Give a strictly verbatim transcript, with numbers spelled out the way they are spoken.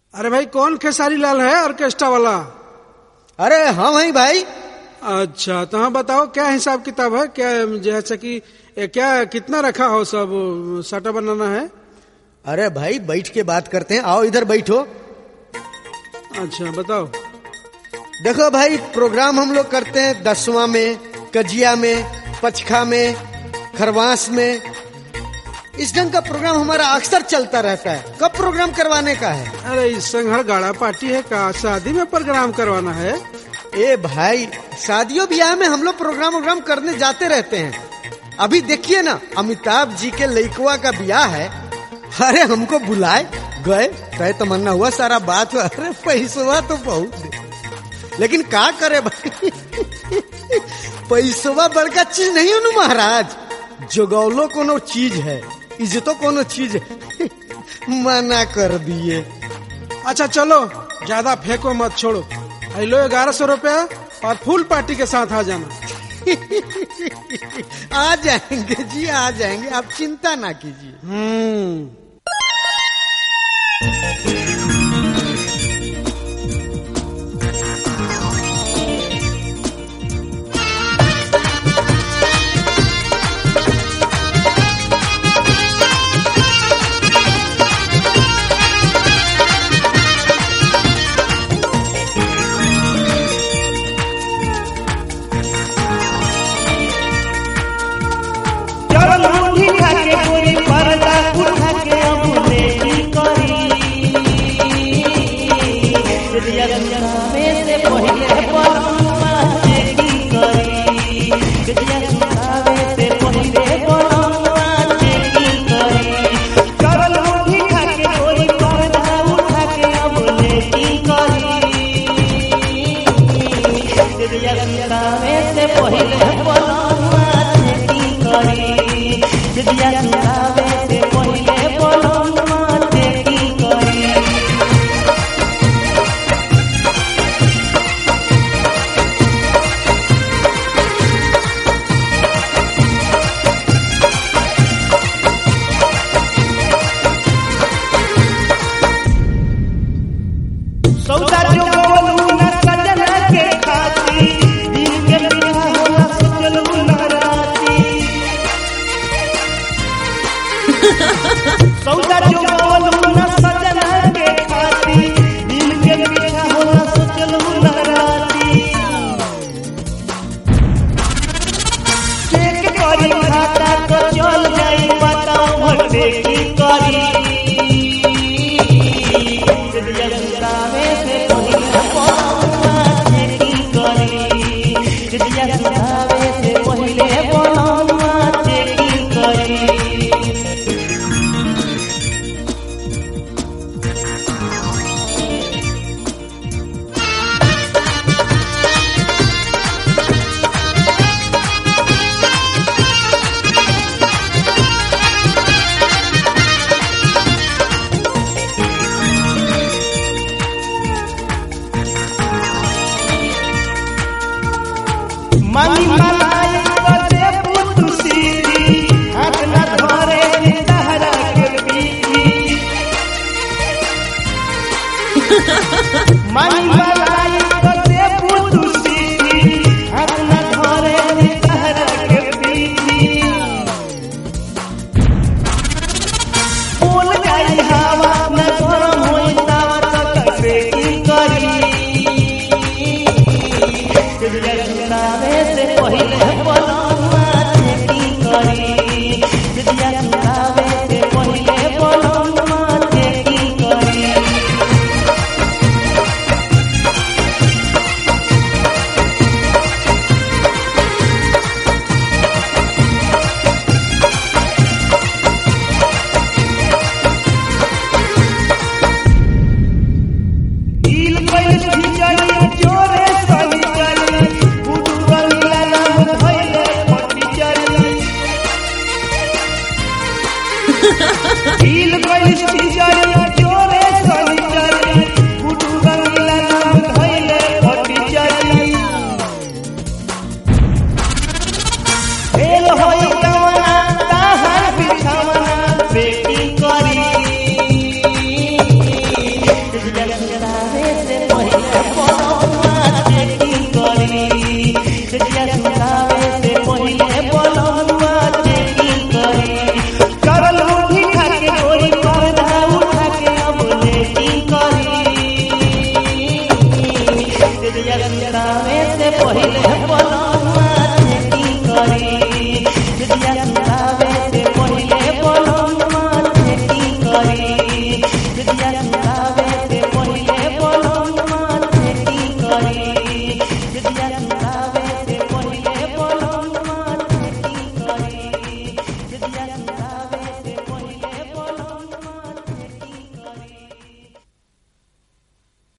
अरे भाई कौन खेसारी लाल है ऑर्केस्ट्रा वाला? अरे हाँ भाई भाई। अच्छा तो हाँ बताओ क्या हिसाब किताब है, क्या जैसे कि क्या कितना रखा हो, सब साटा बनाना है? अरे भाई बैठ के बात करते हैं, आओ इधर बैठो। अच्छा बताओ। देखो भाई प्रोग्राम हम लोग करते हैं दसवां में, कजिया में, पचखा में, खरवास में। इस ढंग का प्रोग्राम हमारा अक्सर चलता रहता है। कब प्रोग्राम करवाने का है? अरे इस संघर गाड़ा पार्टी है का, शादी में प्रोग्राम करवाना है? ए भाई शादियों ब्याह में हम लोग प्रोग्राम प्रोग्राम करने जाते रहते हैं। अभी देखिए ना अमिताभ जी के लइकवा का ब्याह है। अरे हमको बुलाए गए, कहे तमन्ना हुआ, सारा बात हुआ। अरे पैसवा तो बहुत दे, लेकिन का करे भाई पैसवा बड़का चीज नहीं है महाराज। जोगौलो कोनो चीज है, इज्जतो कोनो चीज है। मना कर दिए। अच्छा चलो ज्यादा फेंको मत, छोड़ो। लो ग्यारह सौ रुपया और फुल पार्टी के साथ आ जाना। आ जाएंगे जी, आ जाएंगे, आप चिंता ना कीजिए। हम्म जब सुतावे से